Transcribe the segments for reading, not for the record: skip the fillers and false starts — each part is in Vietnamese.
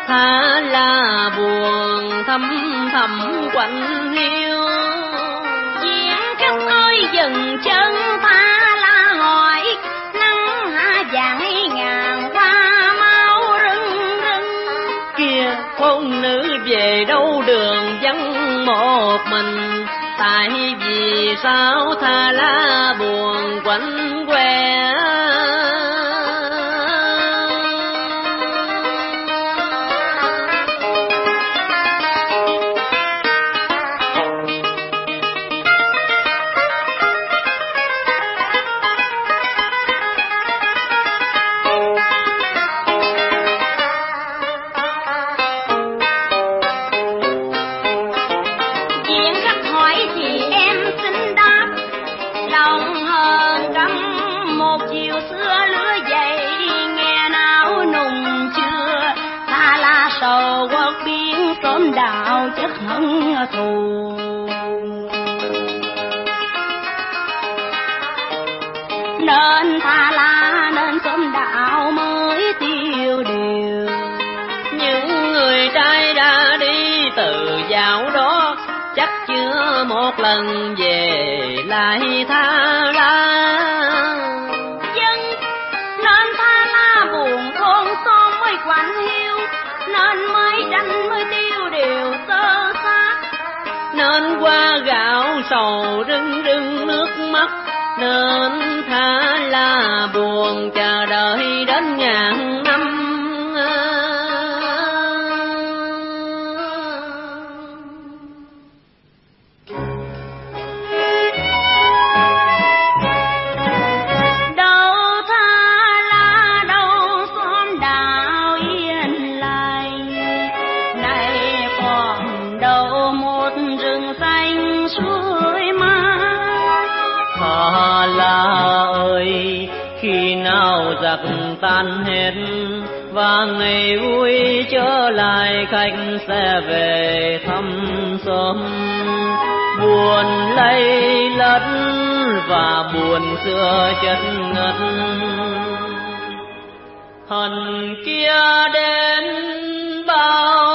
Tha La buồn thăm thầm quạnh hiu. Diện khắp ơi dừng chân Tha La hỏi, nắng hạ vàng ngàn qua máu rưng rưng. Kia thôn nữ về đâu đường vắng một mình, tại vì sao Tha La buồn quạnh que. Đạo chất hận thù, nên Tha La nên sớm đạo mới tiêu điều. Những người trai đã đi từ dạo đó, chắc chưa một lần về lại Tha La. Dân nên Tha La buồn thôn xóm mới quạnh hiu, nên mới tranh mới tiêu điều sơ sát. Nên qua gạo sầu rưng rưng nước mắt, nên Tha La buồn chờ đợi đến ngàn năm. Khi nào giặc tan hết và ngày vui trở lại, khách sẽ về thăm xóm. Buồn lây lất và buồn xưa chất ngất, hận kia đến bao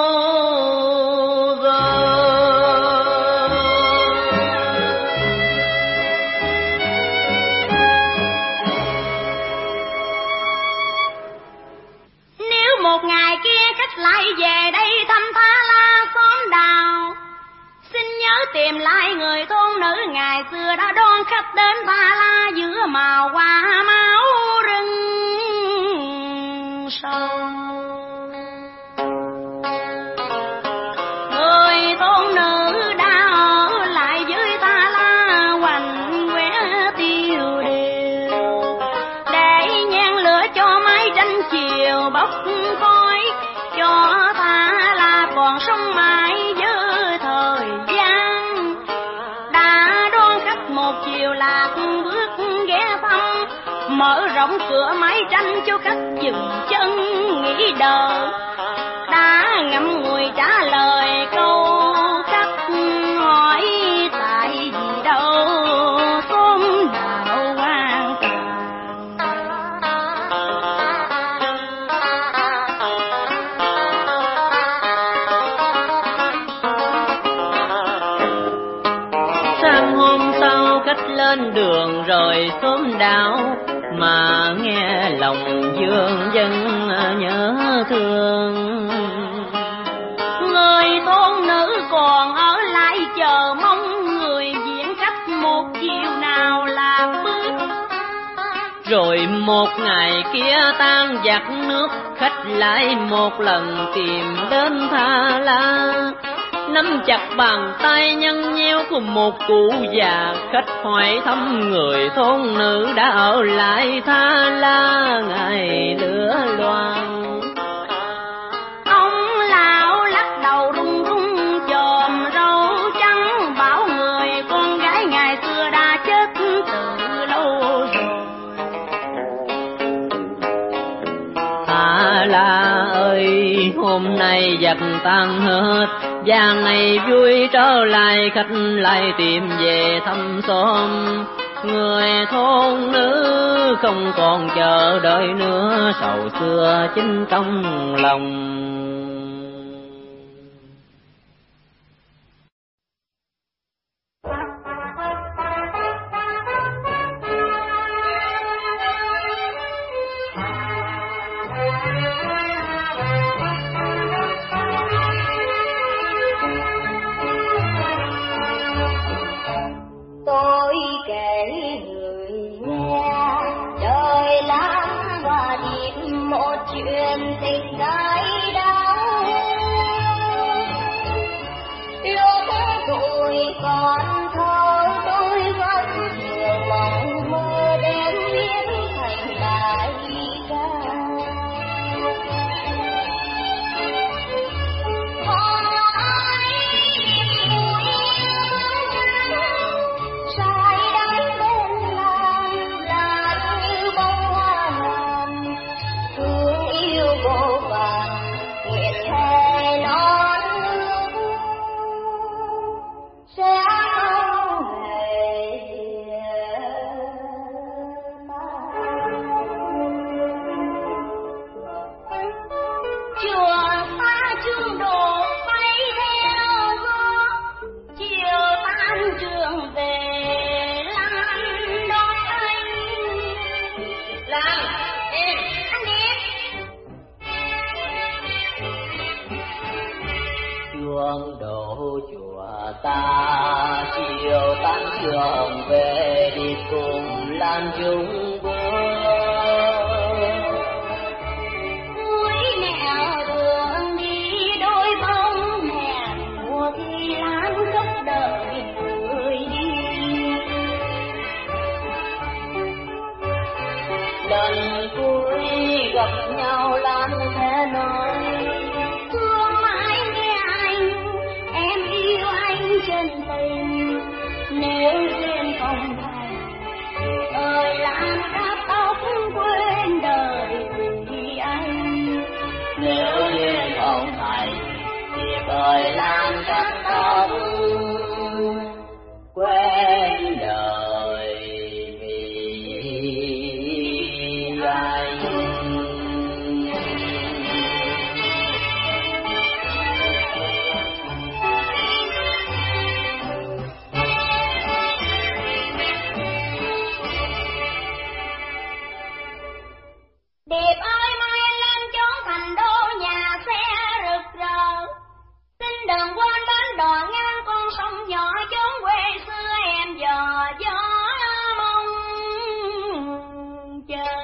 lại về đây thăm Tha La xóm Đào. Xin nhớ tìm lại người thôn nữ ngày xưa đã đón khách đến Tha La giữa màu hoa máu rừng sâu. Người thôn nữ đã ở lại với Tha La hoành quẻ tiêu điều, để nhang lửa cho mái tranh chiều bốc khói, cho Tha La còn sống mãi với thời gian. Đã đón khách một chiều lạc bước ghé thăm, mở rộng cửa mái tranh cho khách dừng chân nghỉ đợi. Đã ngậm ngùi trả lời câu khách hỏi, tại vì đâu xóm đạo hoang tàn. Sáng hôm sau khách lên đường rồi xóm đạo, mà nghe lòng vương dân nhớ thương. Người thôn nữ còn ở lại chờ mong người diễn khách một chiều nào là bước. Rồi một ngày kia tan giặc nước, khách lại một lần tìm đến Tha La. Nắm chặt bàn tay nhăn nheo của một cụ già, khách hỏi thăm người thôn nữ đã ở lại Tha La ngày lửa loan. Ông lão lắc đầu run run chòm râu trắng, bảo người con gái ngày xưa đã chết từ lâu rồi. Tha La ơi, hôm nay giặc tan hết, và ngày vui trở lại, khách lại tìm về thăm xóm. Người thôn nữ không còn chờ đợi nữa, sầu xưa chính trong lòng. ta chiều tan trường về đi cùng Lan chung cuối nẻo đường đi đôi bóng hẹn mùa thì Lan khóc đợi người đi. Lần cuối gặp nhau Lan sẽ nói thương mãi nghe anh, em yêu anh chân tình. Nếu duyên không thành ơi Lan cắt tóc quên đời vì anh. Nếu duyên không thành thì ơi Lan cắt tóc quên đời vì anh. Điệp ơi mai anh lên chốn thành đô nhà xe rực rỡ, xin đừng quên bến đò ngang con sông nhỏ chốn quê xưa em dò gió mong chờ.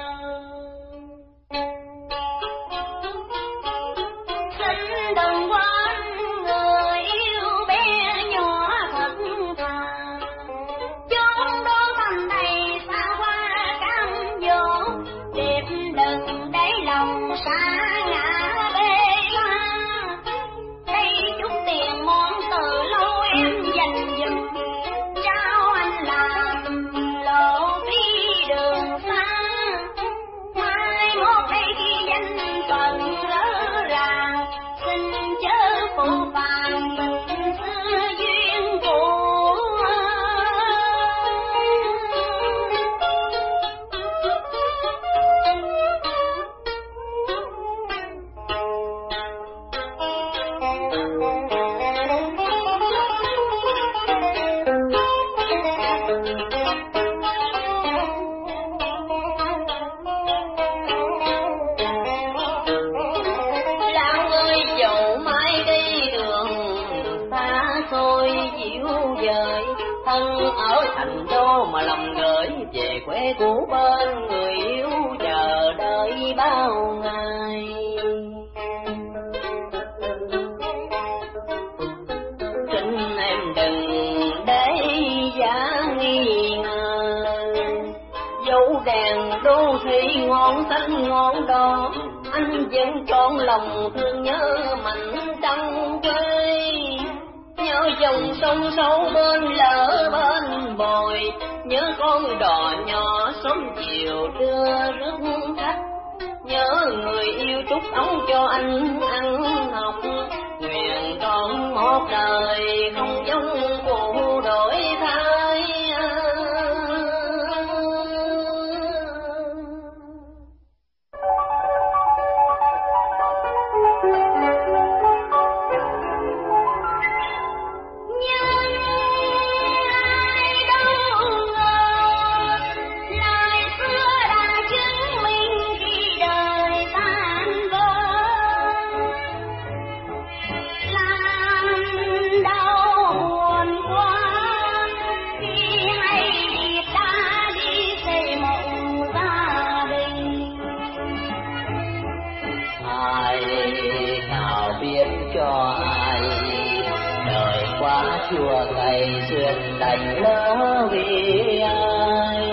Xin đừng quên người yêu bé nhỏ thật thà, chốn đó thành đầy xa hoa cam dỗ. Điệp đừng để lòng xa ngã bê tha, đây chút tiền món từ lâu em dành dùm, trao anh làm lộ phí đường xa. Mai mốt đây khi danh phận rỡ ràng, xin chớ phụ phàng tình xưa duyên cũ. Lão ơi dẫu mãi đi đường xa xôi dịu dời, thân ở thành đô mà lòng gửi về quê cũ bên người yêu chờ đợi bao ngày. Xin em đừng để giá nghi ngờ, dấu đèn đô thị ngọn xanh ngọn đỏ, anh vẫn trọn lòng thương nhớ mảnh trăng quê. Nhớ dòng sông sâu bên lỡ bên bồi, nhớ con đò nhỏ sớm chiều đưa rước khách. Nhớ người yêu trút ống cho anh ăn học, nguyện con một đời không giống phụ đổi thay. Cho ai đời quá chua cay xuyên đành lỡ vì ai,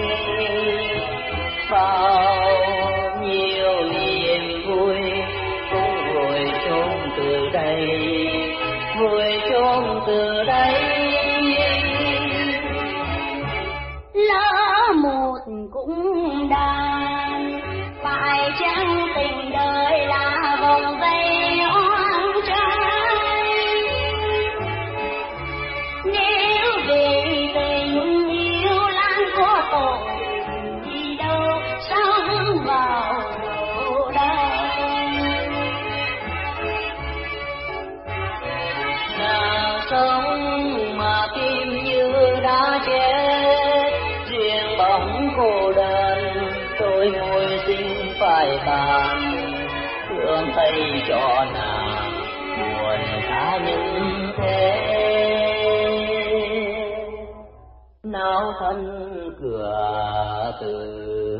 bao nhiêu niềm vui cũng vội trốn từ đây, vội trốn từ đây. Lỡ một cũng đàn, phải chăng tình đời là vòng vây oan trái. Nếu vì tình yêu Lan có tội gì đâu, sao hướng vào đây. Nàng sống mà tim như đã chết, riêng bóng cô đơn tôi ngồi xin phải tàn. Thương thấy cho nàng buồn tha những thế, nao thân cửa từ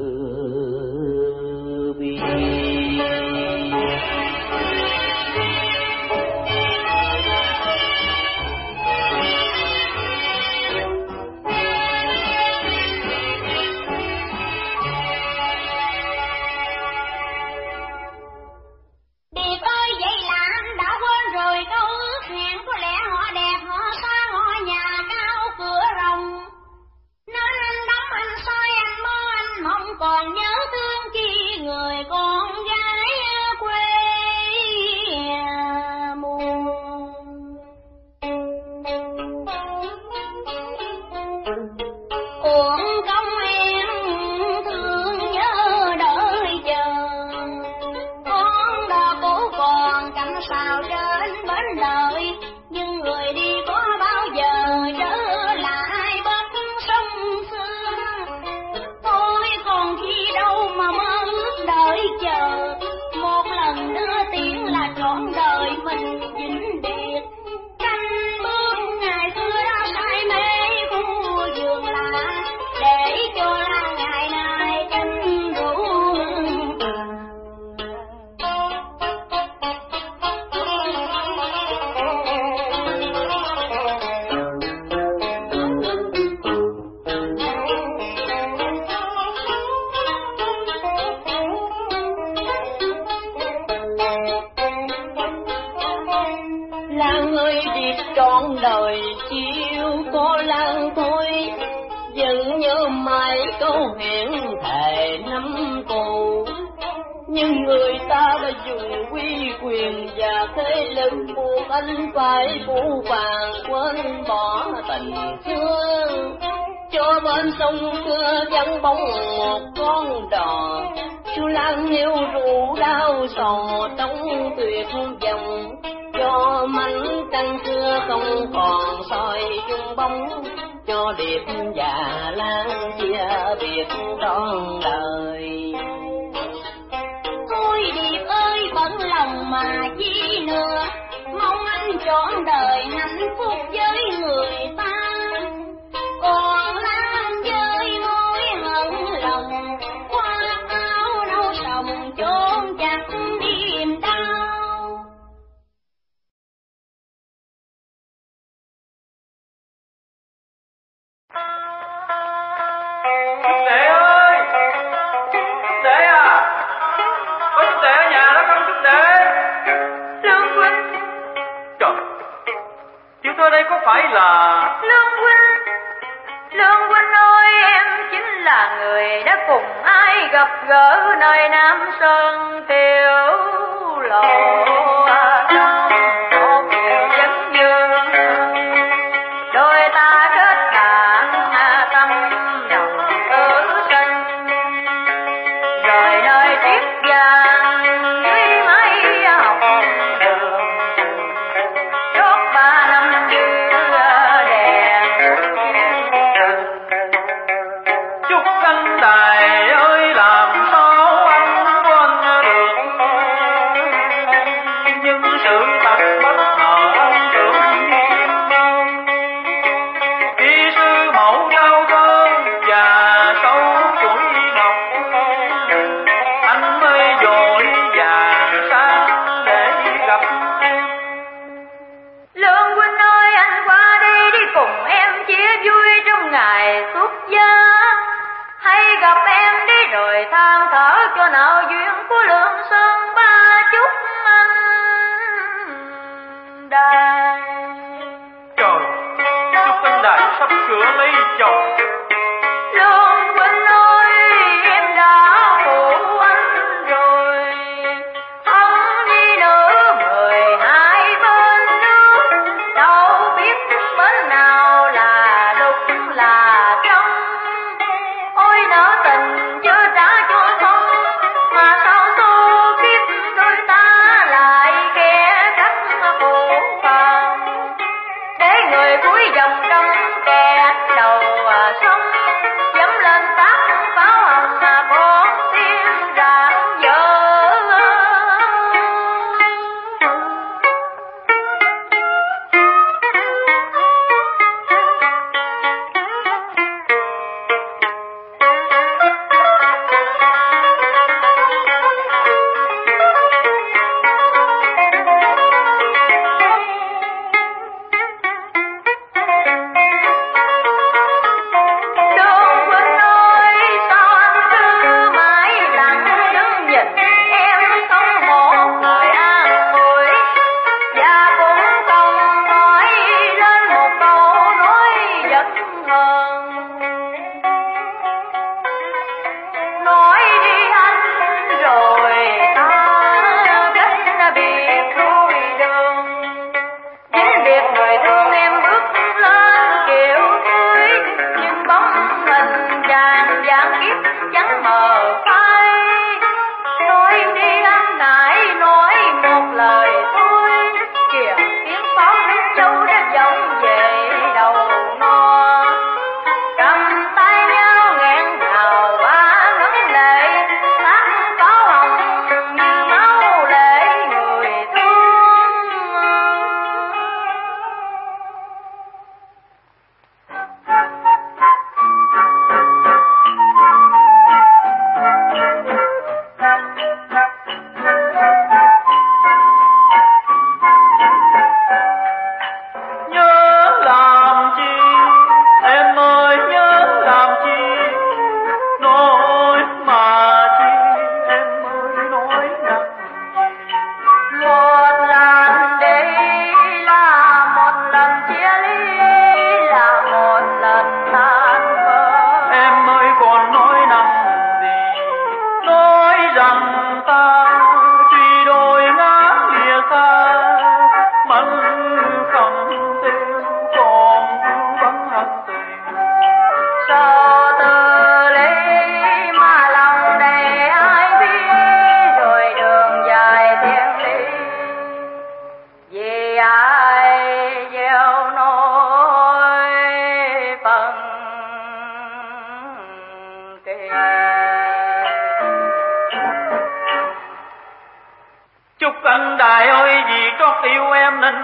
bi. Còn nhớ thương chi người con gái quê mùa. Uổng công em thương nhớ đợi chờ, con đò cũ còn cắm sao trên bến đời, nhưng người đi có bao giờ trở lại bên sông xưa. Tôi còn khi đâu mà mơ ước đợi chờ, một lần đưa tiếng là trọn đời mình vĩnh biệt. Canh bước ngày xưa đã say mê khu vườn lạ, để cho là ngày nay canh rượu. Trọn đời chiêu có lan thôi, vẫn nhớ mãi câu hẹn thề năm cũ. Nhưng người ta đã dùng uy quyền và thế lực buộc anh phải phủ vàng, quên bỏ tình xưa. Cho bên sông xưa vắng bóng một con đò, chu lan hiu rượu đau sầu trong tuyệt vọng. Cho mảnh canh xưa không còn soi chung bóng, cho điệp và lan chia biệt trọn đời. Thôi điệp ơi bận lòng mà chi nữa, mong anh trọn đời hạnh phúc với người ta. Còn lan với mối hận lòng, khoác áo nâu sòng chôn chặt niềm đau. Chú Tệ ơi! Chú Tệ à! Có chú Tệ ở nhà đó không chú Tệ? Lương huynh. Trời! Chú tôi đây có phải là... Lương huynh! Lương huynh ơi, em chính là người đã cùng ai gặp gỡ nơi Nam Sơn Tiểu Lộ.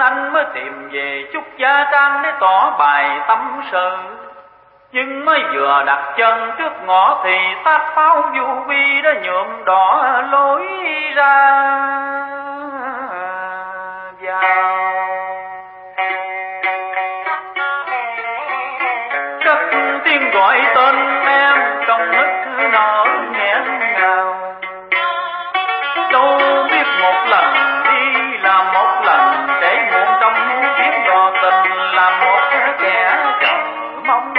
anh mới tìm về chút gia trang để tỏ bài tâm sự. Nhưng mới vừa đặt chân trước ngõ thì tác pháo du vi đã nhuộm đỏ lối ra vào. Cất tiếng gọi tên em trong nức nở nghẹn ngào. Đâu biết một lần đi là một lần, để muộn trong tiếng đò tình là một kẻ chờ mong.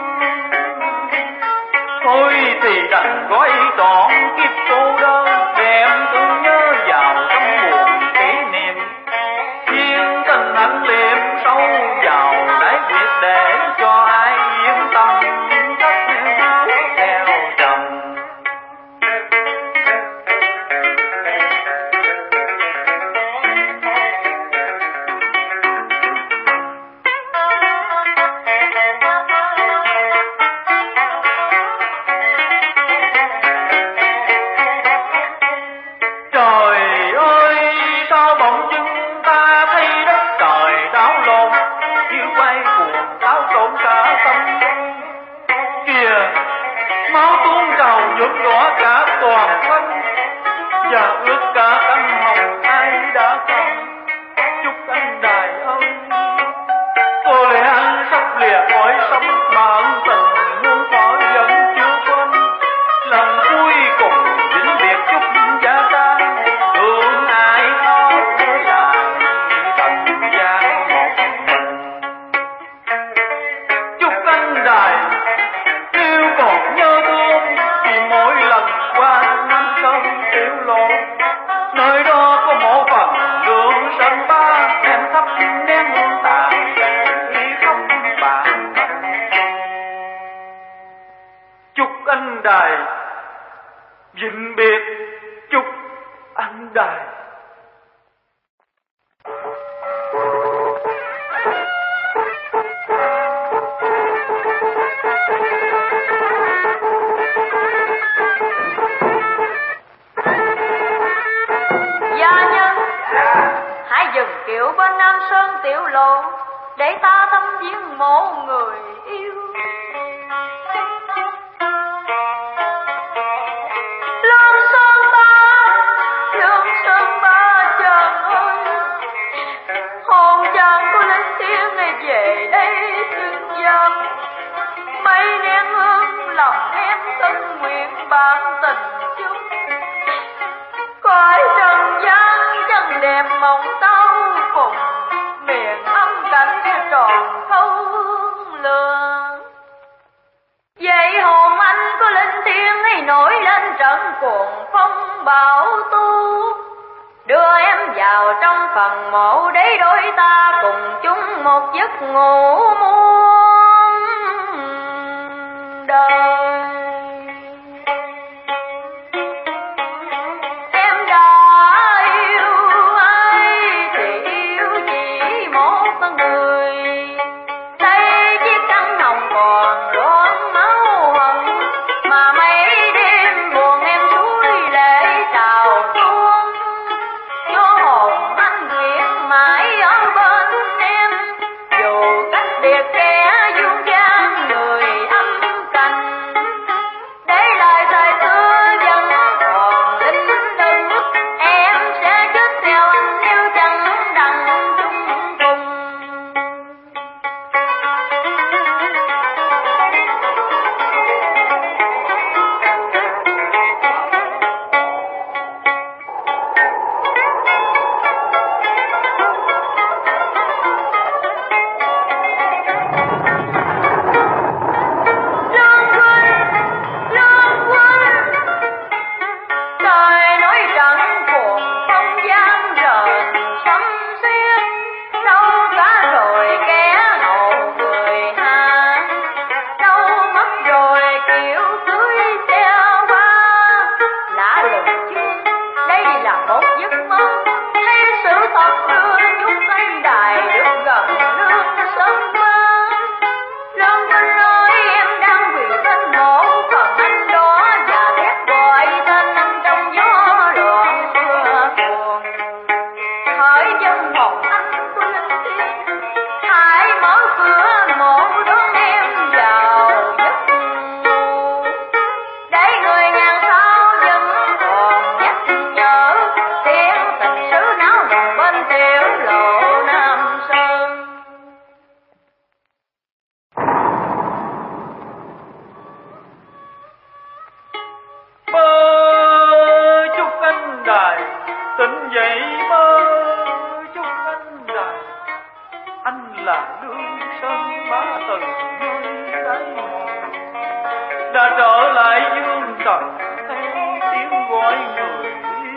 Thôi thì đành gói trọn kiếp cô đơn, để em cứ nhớ vào trong buồn kỷ niệm. Thiên tình anh liệm sâu vào đáy việc để cho ai yên tâm thất theo chồng. Nhuộm đỏ cả toàn thân và ướt cả căn hồng ai đã không. Chúc anh đài ơi, có lẽ anh sắp lìa khỏi sống mà ân tình muôn thuở vẫn chưa quên. Lần cuối cùng vĩnh biệt chúc gia trang, thương ai đó lại trần gian một mình. Chúc anh đài nếu còn nhớ thương, mỗi lần qua năm cơn tiểu lộ, nơi đó có một phần đường sân ba, em thắp nén tàn để khóc bạn. Chúc anh đài vĩnh biệt, chúc anh đài. Dừng kiệu bên Nam Sơn tiểu lộ, để ta thăm viếng mộ người yêu. Lương Sơn ba chàng ơi, hồn chàng có lên tiếng về đây xin dân. Mấy nén hương lòng em tân nguyện bản tình chung, cõi trần gian chân đẹp mộng tao cùng miền âm cảnh tròn thâu hương lửa. Vậy hồn anh có lên tiếng hay nổi lên trận cuồng phong bão tố, đưa em vào trong phần mộ để đôi ta cùng chung một giấc ngủ muôn đời. hỡi dân hồn anh tôi là lương sơn bá từ nơi đáy mộ, đã trở lại dương trần theo tiếng gọi người.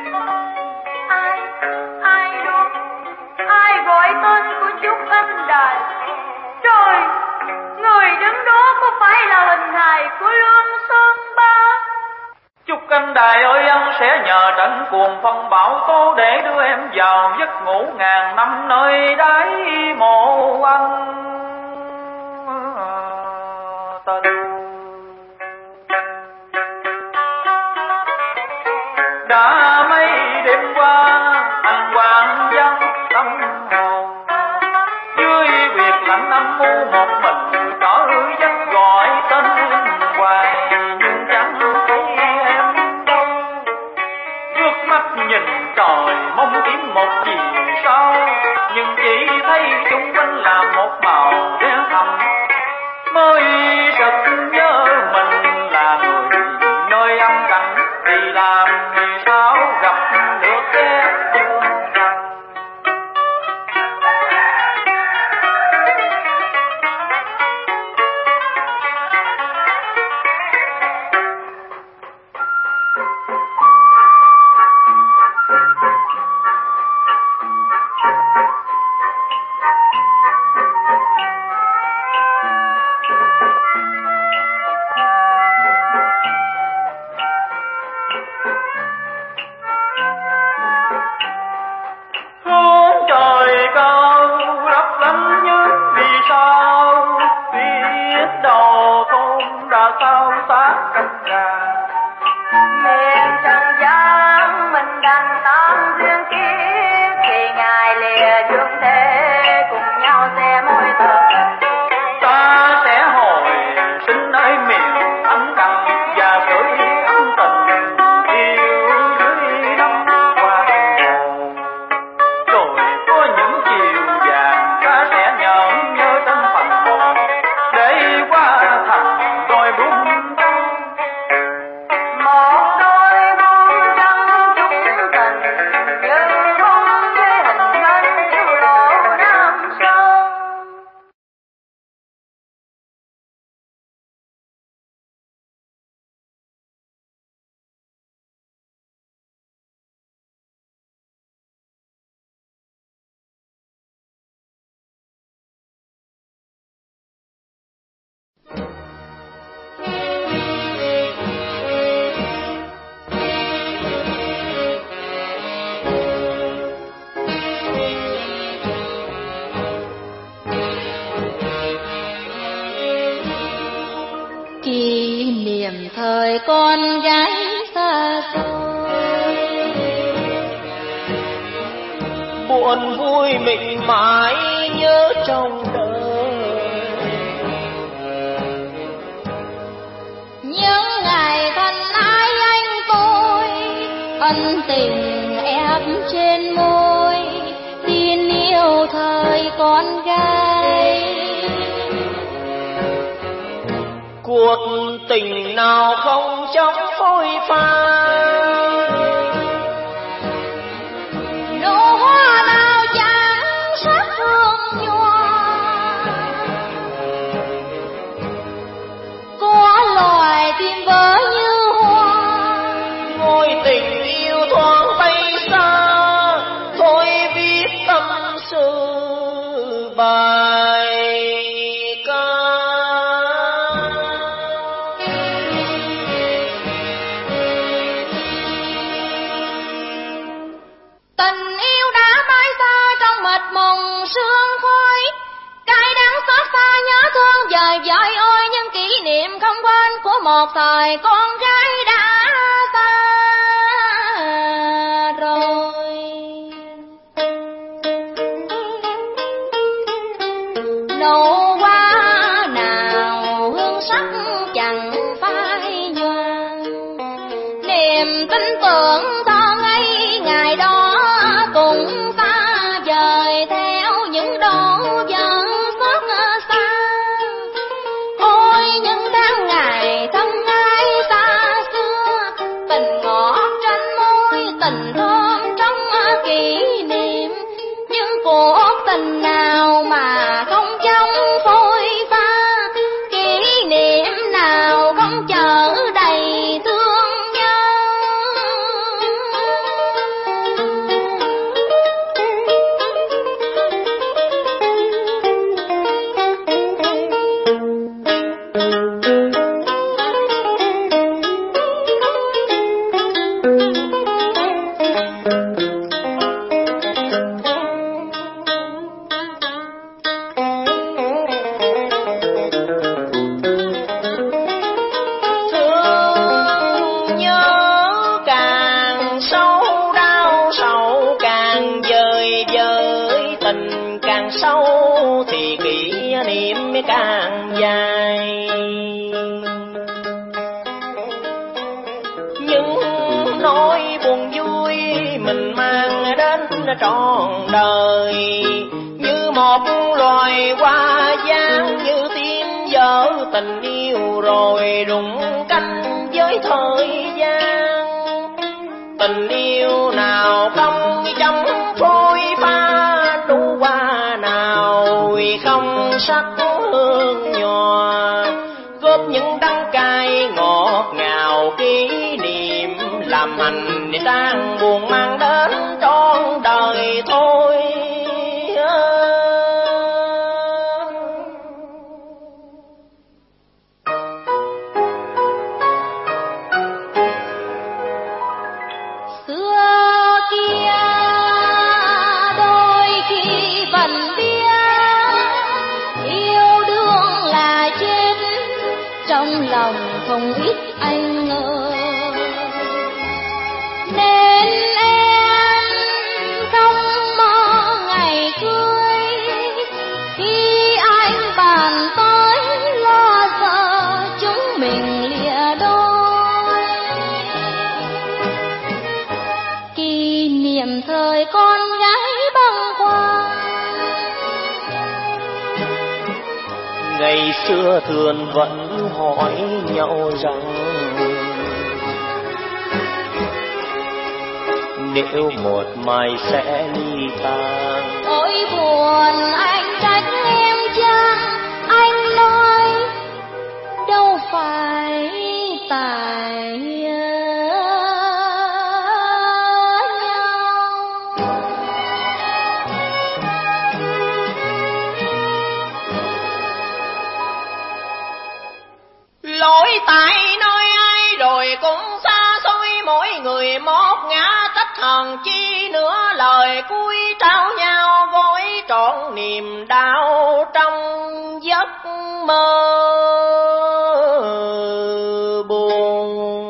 Ai gọi tên của Trúc Anh Đài? Trời, người đứng đó có phải là hình hài của Lương Sơn Bá? Trúc Anh Đài ơi, anh sẽ nhờ trận cuồng phong bão tố để đưa em vào giấc ngủ ngàn năm nơi đáy mộ anh tình. Đã mấy đêm qua anh hoàng vắng tâm hồn, dưới việc lạnh âm u một mình cỡ giấc gọi tên hoài, nhưng chẳng thấy em đâu. Nước mắt nhìn trời mong kiếm một gì sao, nhưng chỉ thấy chung quanh là một màu đen thẳm, mới sực nhớ mình là người nơi âm cảnh, thì làm sao gặp được kẻ thương rằng. Thời con gái xa xôi, buồn vui mình mãi nhớ trong đời. Những ngày thân ái anh tôi, ân tình ép trên môi, tin yêu thời con gái. Cuộc tình nào không chóng phôi pha, nụ hoa nào chẳng sắc hương nhòa. Có loài tim vỡ như hoa, ngôi tình yêu thoáng bay xa, thôi viết tâm sự bài ca. Tình yêu đã bay xa trong mịt mùng sương khói, cay đắng xót xa nhớ thương dời dời ôi, những kỷ niệm không quên của một thời con gái đã xa rồi. Nụ hoa nào hương sắc chẳng phai nhòa, niềm tin tưởng thơ ngây ngày đó cùng ta dời theo những đổ dần xót xa. Ôi những tháng ngày thân ái xa xưa, tình ngọt trên môi, tình thơm trong kỷ niệm, những cuộc tình nào mà không sâu thì kỷ niệm càng dài. Nhưng nỗi buồn vui mình mang đến trọn đời, như một loài hoa giang, như tiếng vỡ tình yêu rồi rụng cánh với thời gian. Tình yêu nào không trong phôi pha, nụ hoa nào không sắc hương nhòa, góp những đắng cay ngọt ngào kỷ niệm, làm hành trang buồn mang đến trọn đời thôi. Không ít anh ơi, nên em không mơ ngày cưới, khi anh bàn tới lo sợ chúng mình lìa đôi. Kỷ niệm thời con gái băng qua, ngày xưa thường vẫn hỏi nhau rằng nếu một mai sẽ ly tàn. Ôi buồn anh trách em chăng, anh nói đâu phải tại nhau. Lỗi tại nơi ai rồi cũng xa xôi, mỗi người một ngã trách hờn chi nữa, lời cuối trao nhau gối trọn niềm đau trong giấc mơ buồn.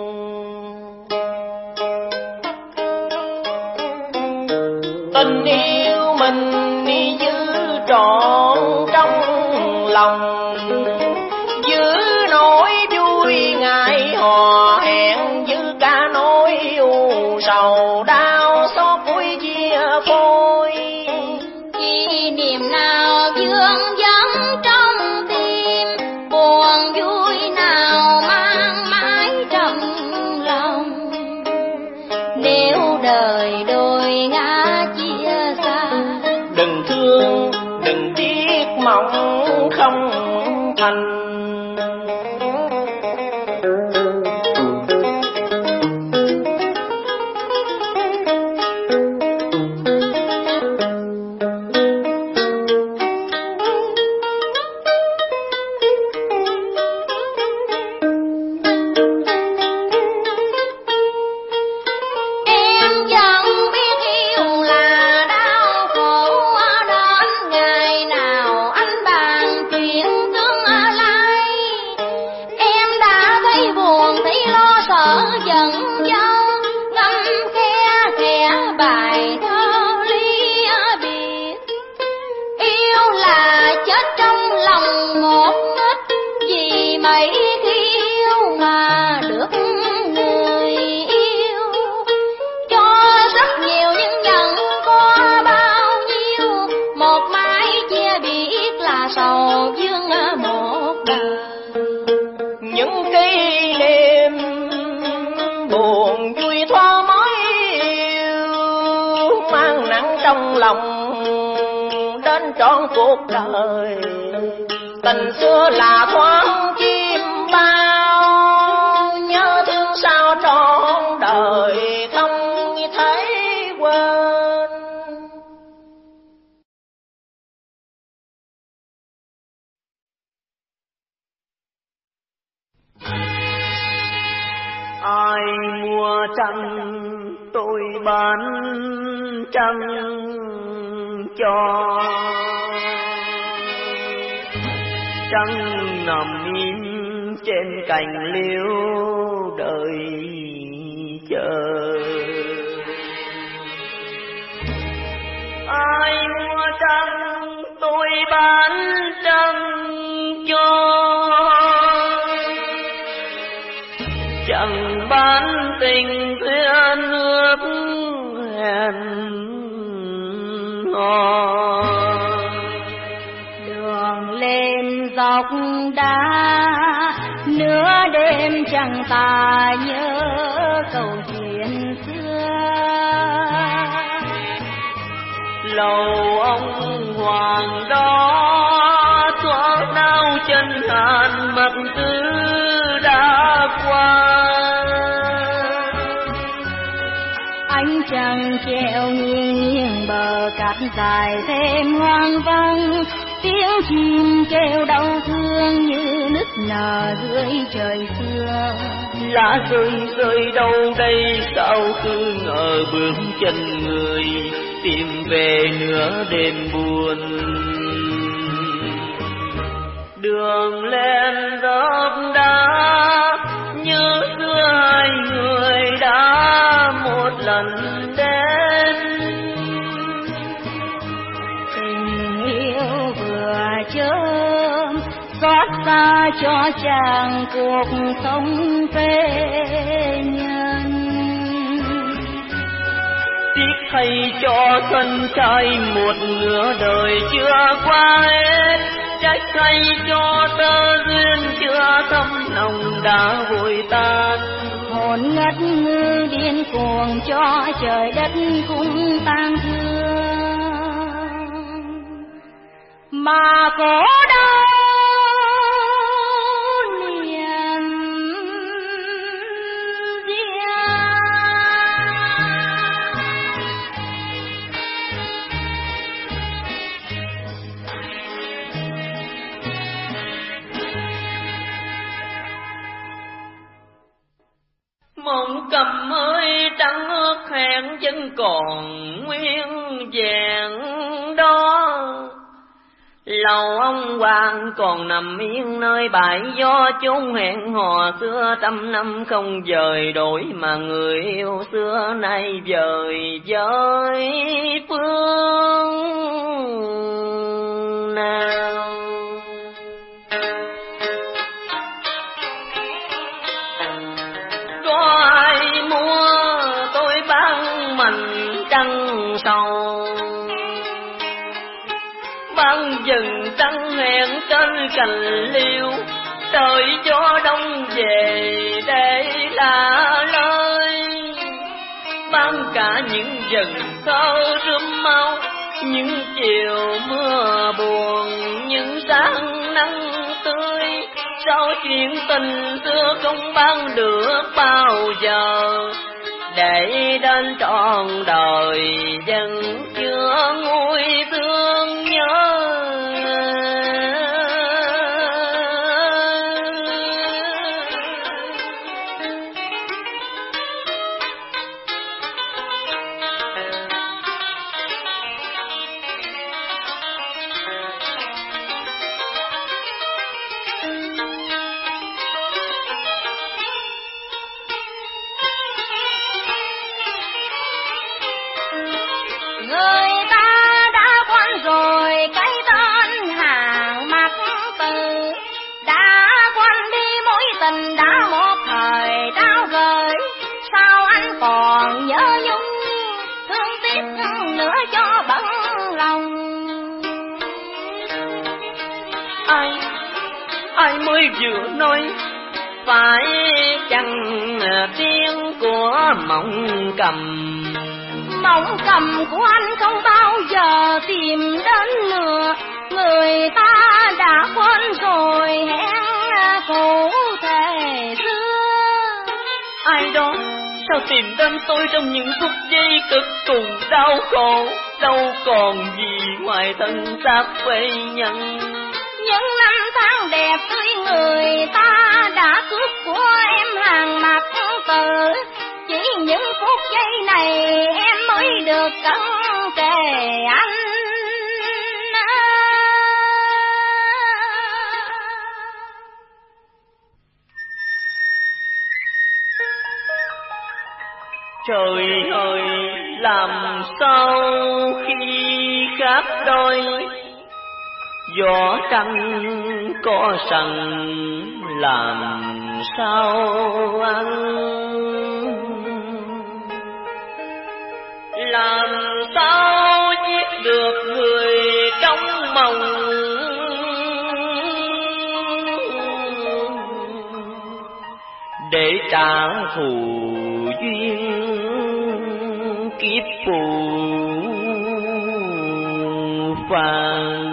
Tình yêu mình đi giữ trọn trong lòng, giữ nỗi vui ngày hò hẹn, giữ cả nỗi u sầu đau xót cuối chia phôi. Kỷ niệm nào vương vấn trong tim, buồn vui nào mang mãi trong lòng. Nếu đời đôi ngã chia xa, đừng thương đừng tiếc mong không thành. Trọn cuộc đời tình xưa là thoáng chim bao, nhớ thương sao trọn đời không thấy quên. Ai mua tranh tôi bán tranh cho, trăng nằm im trên cành liễu đợi chờ. Ai mua trăng tôi bán chân cho, chẳng bán tình thiên nước hẹn hò. Đường lên dọc đá nửa đêm chẳng ta nhớ câu chuyện xưa. Lầu ông hoàng đó xóa nao chân hàn mật tư đã qua. Ánh trăng treo nghiêng bờ cát dài thêm hoang vắng, tiếng chim kêu đau thương như nức nở dưới trời xưa. Lá rơi rơi đâu đây sao cứ ngờ bước chân người tìm về nửa đêm buồn. Đường lên dốc đá như xưa hai người đã một lần đến. Tình yêu vừa chớm xót xa cho chàng cuộc sống phê nhân. Tiếc thay cho thân trai một nửa đời chưa qua hết, trách thay cho tơ duyên chưa thâm nồng đã vội tan. Hồn ngất ngư điên cuồng cho trời đất cũng tang thương, mà có đau niềm riêng. Mộng cầm ơi trắng ước hẹn vẫn còn nguyên vẹn đó. Lầu ông hoàng còn nằm yên nơi bãi gió chốn hẹn hò xưa trăm năm không dời đổi, mà người yêu xưa nay dời với phương nào. Có ai mua tôi bán mình trăng sầu, bán rừng trăng hẹn trên cành liêu, đợi gió đông về để là lời. Bán cả những rừng thơ rướm mau, những chiều mưa buồn, những sáng nắng tươi. Sao chuyện tình xưa không bán được bao giờ, để đến trọn đời vẫn chưa nguôi thương nhớ. Người ta đã quên rồi cái tên hàng mặc từ, đã quên đi mối tình đã một thời trao gửi. Sao anh còn nhớ nhung thương tiếc nữa cho bận lòng. Ai mới vừa nói phải chăng tiếng của mộng cầm. Mộng cầm của anh không bao giờ tìm đến nữa, người ta đã quên rồi hẹn cụ thể xưa. Ai đó sao tìm đến tôi trong những phút giây cực cùng đau khổ, đâu còn gì ngoài thân xác quê nhân. Những năm tháng đẹp tươi người ta đã cướp của em hàng mặc tử, chỉ những phút giây này em mới được cận kề anh. Trời ơi làm sao khi khác đôi, võ tranh có sẵn làm sao ăn, làm sao giết được người trong mộng, để trả thù duyên kiếp phù phàng.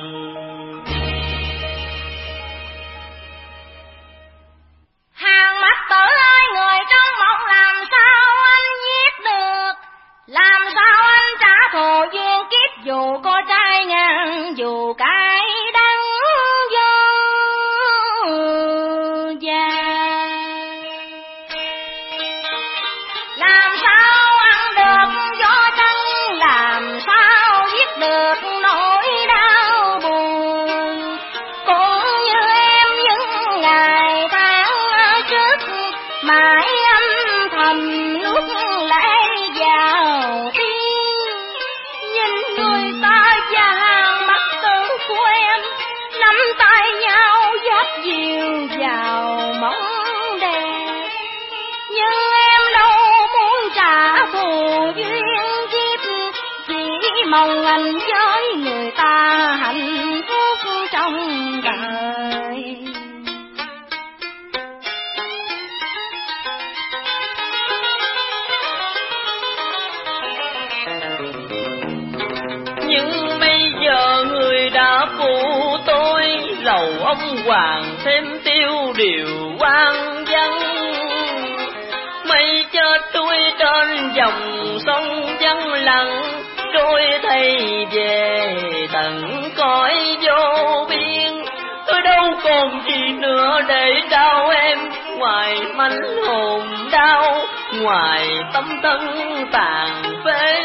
Hàng mắt tử ơi, người trong mộng làm sao anh giết được, làm sao anh trả thù duyên kiếp, dù có trai ngang dù cái đắng vô già. Làm sao ăn được gió chân, làm sao giết được nỗi đau buồn, cũng như em những ngày tháng trước mãi âm thầm nuốt lệ vào tim. Nhìn người ta và hàng mắt tử của em nắm tay nhau dắt dìu vào bóng đèn, nhưng em đâu muốn trả thù duyên kiếp, chỉ mong anh với người ta hạnh phúc trong đời. Nhưng bây giờ người đã phụ tôi, lầu ông hoàng thêm tiêu điều quan vắng. Mây chết tôi trên dòng sông vắng lặng, trôi thay về tận cõi vô biên. Tôi đâu còn gì nữa để đau em, ngoài mảnh hồn đau, ngoài tâm thân tàn phế.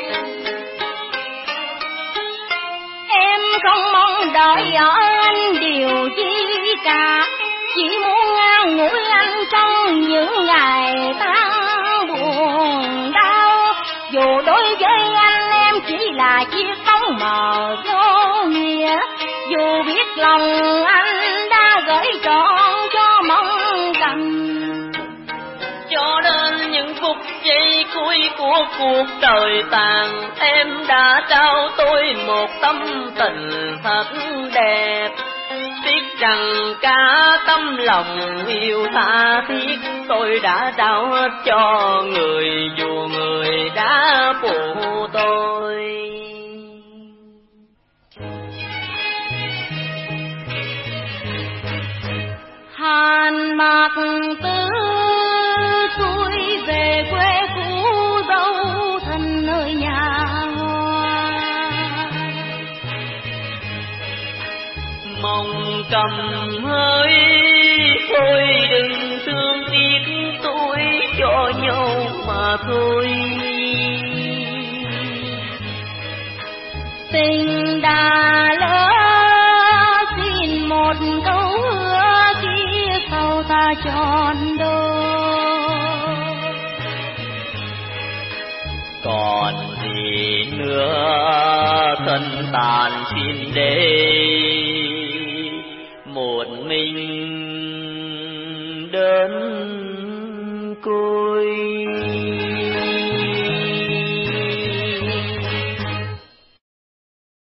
Em không mong đợi ở anh điều gì cả, chỉ muốn an ủi anh trong những ngày tháng buồn đau. Dù đối với anh em chỉ là chiếc bóng mờ vô nghĩa, dù biết lòng anh đã gửi trọn cho mong cầm. Cho đến những phút giây cuối của cuộc đời tàn, em đã trao tôi một tâm tình thật đẹp. Biết rằng cả tấm lòng yêu tha thiết tôi đã trao hết cho người, dù người đã phụ tôi. Hàn Mạc Tử xuôi về quê cũ dấu thân nơi nhà hoa, mong cầm hơi thôi đừng thương tiếc tôi cho nhau mà thôi. Tình đã lỡ xin một câu hứa kia sau ta tròn đôi. Còn gì nữa thân tàn xin để một mình đến cuối.